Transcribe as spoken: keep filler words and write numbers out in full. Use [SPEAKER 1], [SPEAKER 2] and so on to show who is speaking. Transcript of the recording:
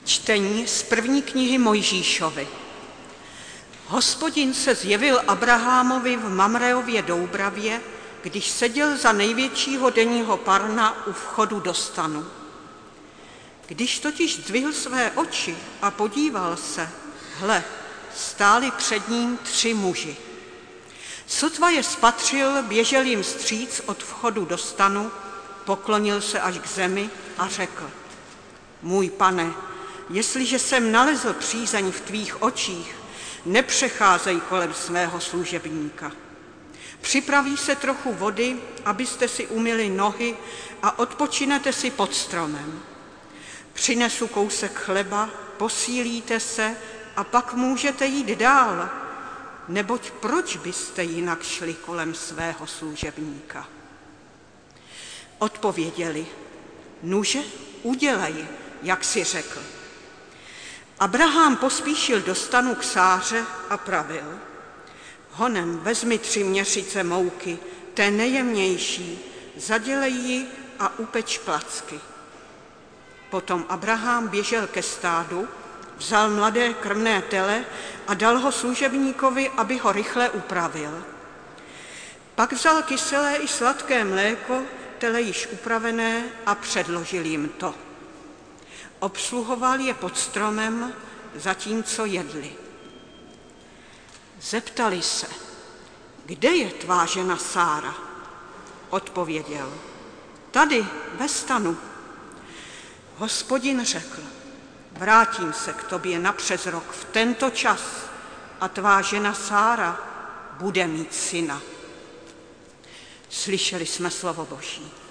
[SPEAKER 1] Čtení z první knihy Mojžíšovy. Hospodin se zjevil Abrahamovi v Mamreově Doubravě, když seděl za největšího denního parna u vchodu do stanu. Když totiž zdvihl své oči a podíval se, hle, stáli před ním tři muži. Sotva je spatřil, běžel jim vstříc od vchodu do stanu, poklonil se až k zemi a řekl: Můj pane, jestliže jsem nalezl přízeň v tvých očích, nepřecházej kolem svého služebníka. Připraví se trochu vody, abyste si umyli nohy a odpočinete si pod stromem. Přinesu kousek chleba, posílíte se a pak můžete jít dál, neboť proč byste jinak šli kolem svého služebníka? Odpověděli: Nuže, udělej, jak si řekl. Abraham pospíšil do stanu k Sáře a pravil: Honem vezmi tři měsíce mouky, té nejjemnější, zadělej ji a upeč placky. Potom Abraham běžel ke stádu, vzal mladé krmné tele a dal ho služebníkovi, aby ho rychle upravil. Pak vzal kyselé i sladké mléko, tele již upravené, a předložil jim to. Obsluhoval je pod stromem, zatímco jedli. Zeptali se: Kde je tvá žena Sára? Odpověděl: Tady, ve stanu. Hospodin řekl: Vrátím se k tobě napřes rok v tento čas a tvá žena Sára bude mít syna. Slyšeli jsme slovo Boží.